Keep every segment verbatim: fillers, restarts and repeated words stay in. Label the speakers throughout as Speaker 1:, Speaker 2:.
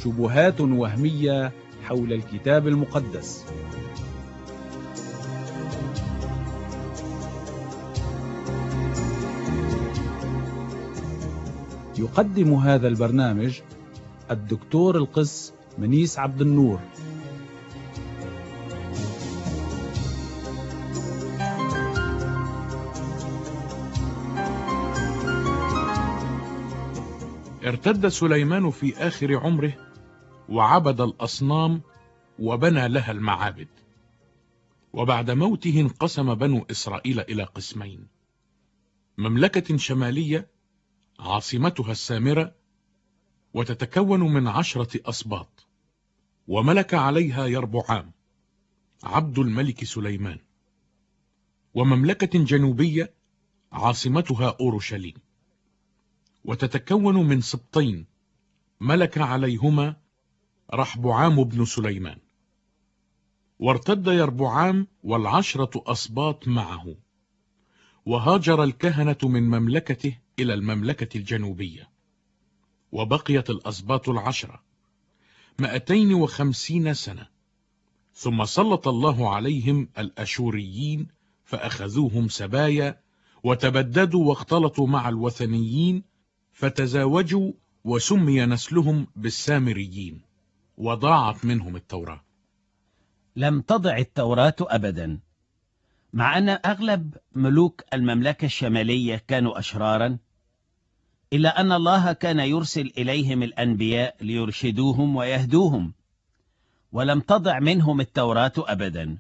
Speaker 1: شبهات وهمية حول الكتاب المقدس. يقدم هذا البرنامج الدكتور القس منيس عبد النور.
Speaker 2: ارتد سليمان في آخر عمره وعبد الأصنام وبنى لها المعابد. وبعد موته انقسم بنو إسرائيل إلى قسمين: مملكة شمالية عاصمتها السامرة وتتكون من عشرة أسباط، وملك عليها يربعام عبد الملك سليمان، ومملكة جنوبية عاصمتها أورشليم، وتتكون من سبطين ملك عليهما رحبعام بن سليمان. وارتد يربعام والعشرة أسباط معه، وهاجر الكهنة من مملكته إلى المملكة الجنوبية، وبقيت الأسباط العشرة مائتين وخمسين سنة، ثم سلط الله عليهم الأشوريين فأخذوهم سبايا، وتبددوا واختلطوا مع الوثنيين، فتزاوجوا وسمي نسلهم بالسامريين، وضاعت منهم التوراة.
Speaker 3: لم تضع التوراة أبدا، مع أن أغلب ملوك المملكة الشمالية كانوا أشرارا، إلا أن الله كان يرسل إليهم الأنبياء ليرشدوهم ويهدوهم، ولم تضع منهم التوراة أبدا.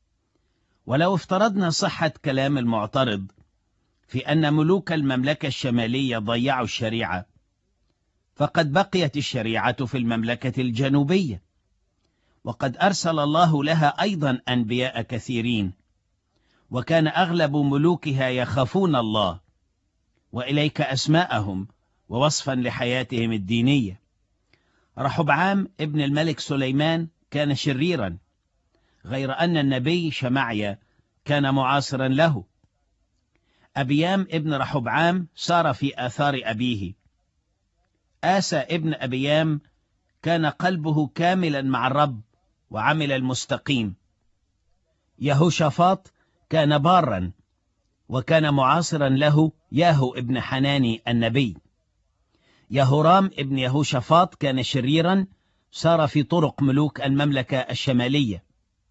Speaker 3: ولو افترضنا صحة كلام المعترض في أن ملوك المملكة الشمالية ضيعوا الشريعة، فقد بقيت الشريعة في المملكة الجنوبية، وقد أرسل الله لها أيضا أنبياء كثيرين، وكان أغلب ملوكها يخافون الله، وإليك أسماءهم ووصفا لحياتهم الدينية. رحبعام ابن الملك سليمان كان شريرا، غير أن النبي شمعيا كان معاصرا له. أبيام ابن رحبعام سار في آثار أبيه. آسى ابن أبيام كان قلبه كاملا مع الرب وعمل المستقيم. يهوشافاط كان بارا، وكان معاصرا له ياهو ابن حناني النبي. يهورام ابن يهوشافاط كان شريرا، سار في طرق ملوك المملكة الشمالية.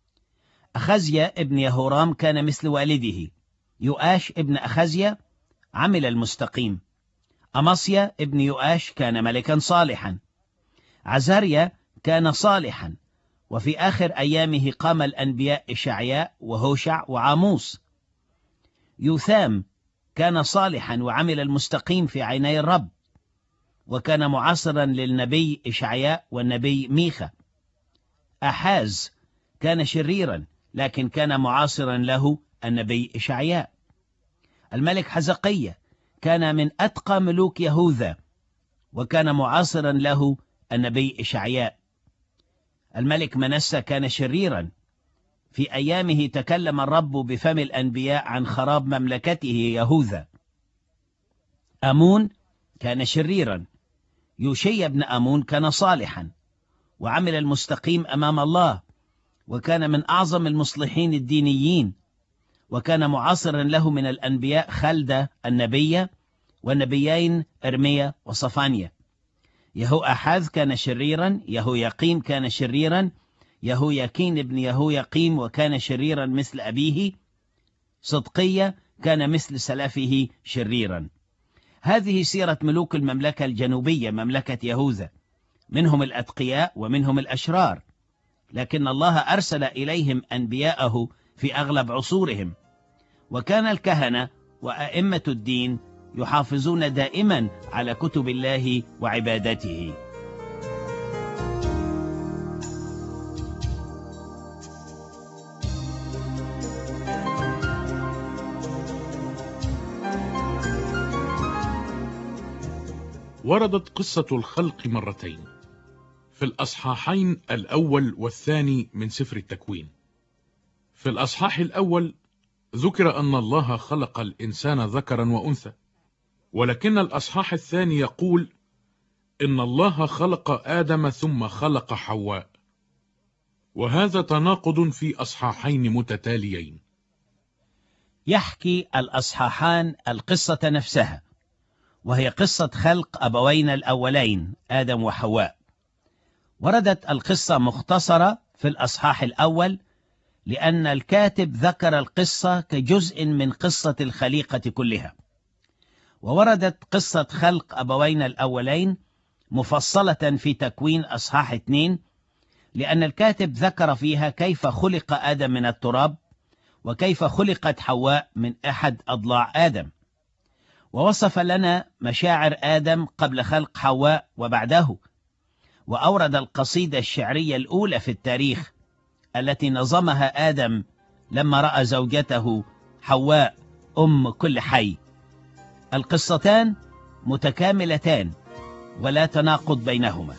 Speaker 3: أخزيا ابن يهورام كان مثل والده. يؤاش ابن أخزيا عمل المستقيم. أمصيا ابن يؤاش كان ملكا صالحا. عزاريا كان صالحا، وفي آخر أيامه قام الأنبياء إشعياء وهوشع وعاموس. يوثام كان صالحا وعمل المستقيم في عيني الرب، وكان معاصرا للنبي إشعياء والنبي ميخا. أحاز كان شريرا، لكن كان معاصرا له النبي إشعياء. الملك حزقية كان من أتقى ملوك يهوذا، وكان معاصرا له النبي إشعياء. الملك منسى كان شريرا، في أيامه تكلم الرب بفم الأنبياء عن خراب مملكته يهوذا. أمون كان شريرا. يوشي بن أمون كان صالحا وعمل المستقيم أمام الله، وكان من أعظم المصلحين الدينيين، وكان معاصرا له من الأنبياء خلدة النبية والنبيين إرميا وصفانيا. يهو أحاذ كان شريرا. يهو يقيم كان شريرا. يهو يكين ابن يهو يقيم وكان شريرا مثل أبيه. صدقية كان مثل سلفه شريرا. هذه سيرة ملوك المملكة الجنوبية، مملكة يهوذا، منهم الأتقياء ومنهم الأشرار، لكن الله أرسل إليهم أنبياءه في أغلب عصورهم. وكان الكهنة وأئمة الدين يحافظون دائما على كتب الله وعبادته.
Speaker 2: وردت قصة الخلق مرتين في الأصحاحين الأول والثاني من سفر التكوين. في الأصحاح الأول ذكر أن الله خلق الإنسان ذكرا وأنثى، ولكن الأصحاح الثاني يقول إن الله خلق آدم ثم خلق حواء، وهذا تناقض في أصحاحين متتاليين.
Speaker 3: يحكي الأصحاحان القصة نفسها، وهي قصة خلق أبوين الأولين آدم وحواء. وردت القصة مختصرة في الأصحاح الأول لأن الكاتب ذكر القصة كجزء من قصة الخليقة كلها، ووردت قصة خلق أبوين الأولين مفصلة في تكوين أصحاح اثنين، لأن الكاتب ذكر فيها كيف خلق آدم من التراب، وكيف خلقت حواء من أحد أضلاع آدم، ووصف لنا مشاعر آدم قبل خلق حواء وبعده، وأورد القصيدة الشعرية الأولى في التاريخ التي نظمها آدم لما رأى زوجته حواء أم كل حي. القصتان متكاملتان ولا تناقض بينهما.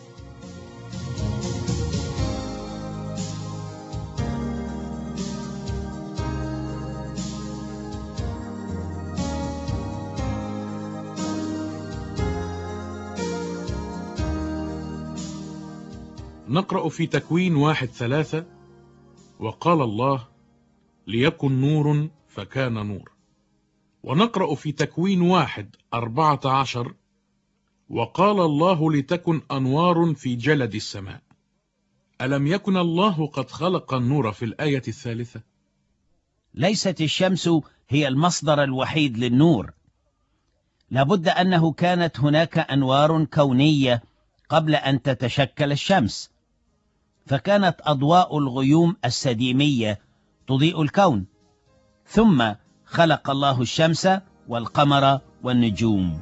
Speaker 2: نقرأ في تكوين واحد ثلاثة: وقال الله ليكن نور فكان نور. ونقرأ في تكوين واحد أربعة عشر: وقال الله لتكن أنوار في جلد السماء. ألم يكن الله قد خلق النور في الآية الثالثة؟
Speaker 3: ليست الشمس هي المصدر الوحيد للنور، لابد أنه كانت هناك أنوار كونية قبل أن تتشكل الشمس، فكانت أضواء الغيوم السديمية تضيء الكون، ثم خلق الله الشمس والقمر والنجوم.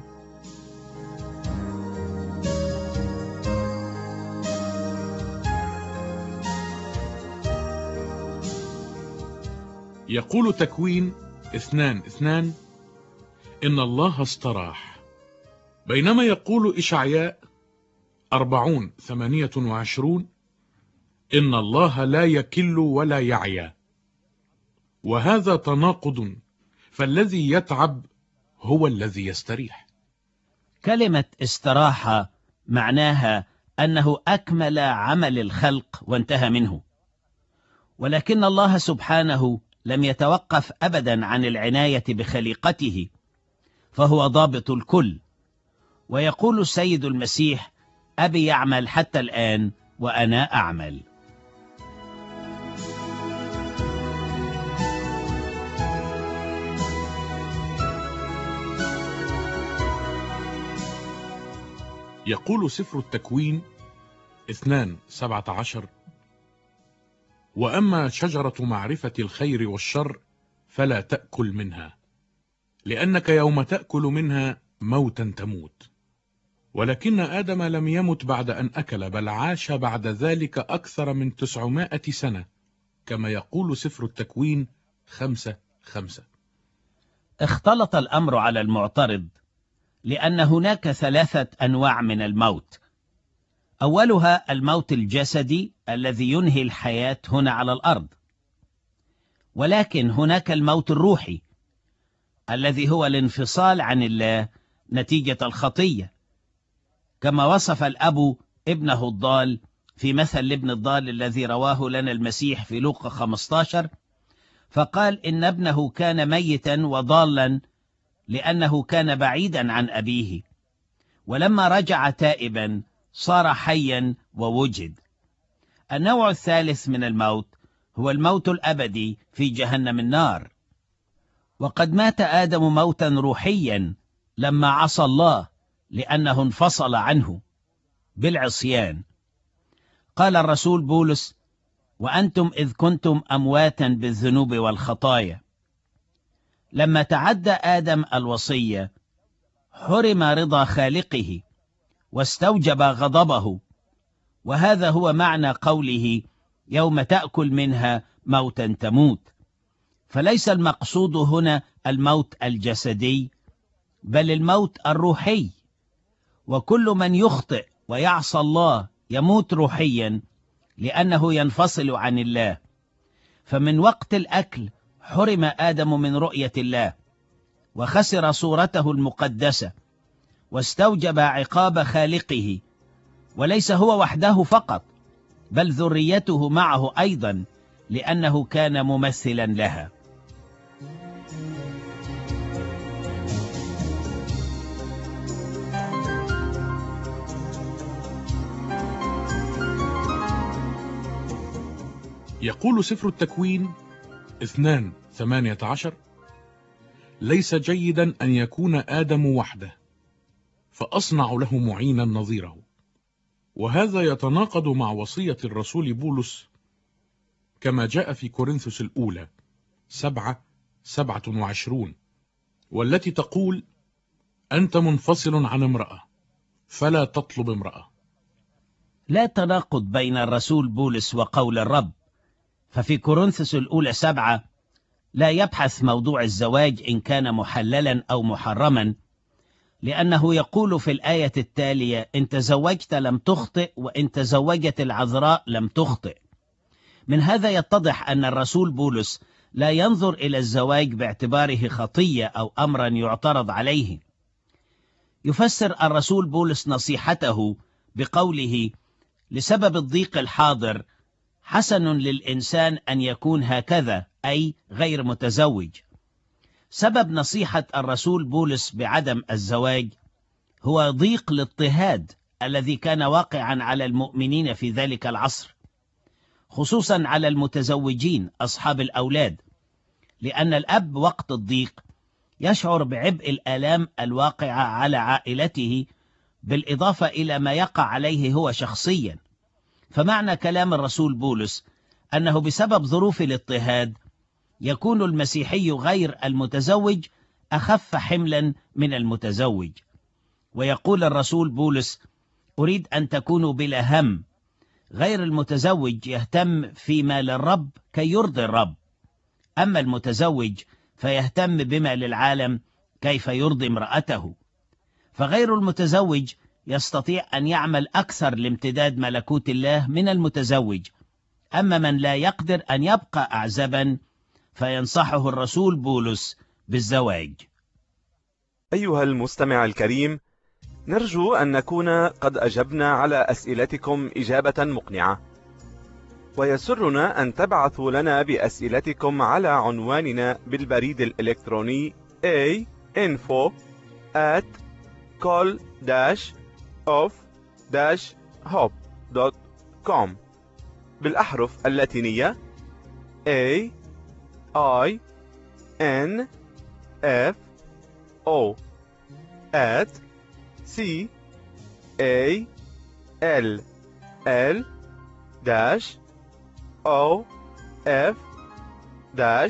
Speaker 2: يقول تكوين اثنان اثنان: إن الله استراح، بينما يقول إشعياء أربعون ثمانية وعشرون: إن الله لا يكل ولا يعيا. وهذا تناقض، فالذي يتعب هو الذي يستريح.
Speaker 3: كلمة استراحة معناها أنه أكمل عمل الخلق وانتهى منه، ولكن الله سبحانه لم يتوقف أبدا عن العناية بخليقته، فهو ضابط الكل. ويقول السيد المسيح: أبي يعمل حتى الآن وأنا أعمل.
Speaker 2: يقول سفر التكوين اثنان سبعة عشر: وأما شجرة معرفة الخير والشر فلا تأكل منها، لأنك يوم تأكل منها موتا تموت. ولكن آدم لم يمت بعد أن أكل، بل عاش بعد ذلك أكثر من تسعمائة سنة، كما يقول سفر التكوين خمسة خمسة.
Speaker 3: اختلط الأمر على المعترض، لأن هناك ثلاثة أنواع من الموت. أولها الموت الجسدي الذي ينهي الحياة هنا على الأرض، ولكن هناك الموت الروحي الذي هو الانفصال عن الله نتيجة الخطية، كما وصف الأب ابنه الضال في مثل الابن الضال الذي رواه لنا المسيح في لوقا خمسة عشر، فقال إن ابنه كان ميتا وضالا لأنه كان بعيدا عن أبيه، ولما رجع تائبا صار حيا ووجد. النوع الثالث من الموت هو الموت الأبدي في جهنم النار. وقد مات آدم موتا روحيا لما عصى الله، لأنه انفصل عنه بالعصيان. قال الرسول بولس: وأنتم إذ كنتم أمواتا بالذنوب والخطايا. لما تعدى آدم الوصية حرم رضا خالقه واستوجب غضبه، وهذا هو معنى قوله: يوم تأكل منها موتا تموت. فليس المقصود هنا الموت الجسدي، بل الموت الروحي. وكل من يخطئ ويعصى الله يموت روحيا، لأنه ينفصل عن الله. فمن وقت الأكل حرم آدم من رؤية الله، وخسر صورته المقدسة، واستوجب عقاب خالقه وليس هو وحده فقط، بل ذريته معه أيضا، لأنه كان ممثلا لها.
Speaker 2: يقول سفر التكوين اثنان ثمانية عشر: ليس جيدا أن يكون آدم وحده، فأصنع له معينا نظيره. وهذا يتناقض مع وصية الرسول بولس كما جاء في كورنثوس الأولى سبعة سبعة وعشرون، والتي تقول: أنت منفصل عن امرأة فلا تطلب امرأة.
Speaker 3: لا تناقض بين الرسول بولس وقول الرب، ففي كورنثوس الأولى سبعة لا يبحث موضوع الزواج إن كان محللا أو محرما، لأنه يقول في الآية التالية: إن تزوجت لم تخطئ، وإن تزوجت العذراء لم تخطئ. من هذا يتضح أن الرسول بولس لا ينظر إلى الزواج باعتباره خطية أو أمرا يعترض عليه. يفسر الرسول بولس نصيحته بقوله: لسبب الضيق الحاضر حسن للإنسان أن يكون هكذا، أي غير متزوج. سبب نصيحة الرسول بولس بعدم الزواج هو ضيق الاضطهاد الذي كان واقعا على المؤمنين في ذلك العصر، خصوصا على المتزوجين أصحاب الأولاد، لأن الأب وقت الضيق يشعر بعبء الآلام الواقعة على عائلته، بالإضافة إلى ما يقع عليه هو شخصيا. فمعنى كلام الرسول بولس أنه بسبب ظروف الاضطهاد يكون المسيحي غير المتزوج أخف حملا من المتزوج. ويقول الرسول بولس: أريد أن تكونوا بلا هم. غير المتزوج يهتم فيما للرب كي يرضي الرب، أما المتزوج فيهتم بما للعالم كيف يرضي امرأته. فغير المتزوج يستطيع أن يعمل أكثر لامتداد ملكوت الله من المتزوج، أما من لا يقدر أن يبقى أعزبا فينصحه الرسول بولس بالزواج.
Speaker 4: أيها المستمع الكريم، نرجو أن نكون قد أجبنا على أسئلتكم إجابة مقنعة، ويسرنا أن تبعثوا لنا بأسئلتكم على عنواننا بالبريد الإلكتروني a info at call dash of dash hope dot com بالأحرف اللاتينية A I N F O at C A L L dash O F dash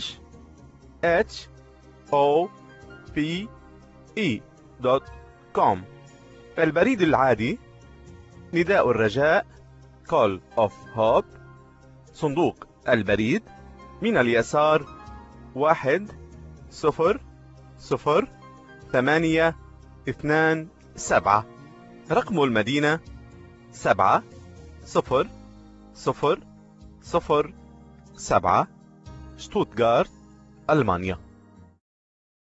Speaker 4: H O P E dot com. البريد العادي: نداء الرجاء Call of Hope، صندوق البريد من اليسار واحد صفر صفر ثمانية اثنان سبعة، رقم المدينة سبعة صفر صفر صفر سبعة، شتوتغارت، ألمانيا.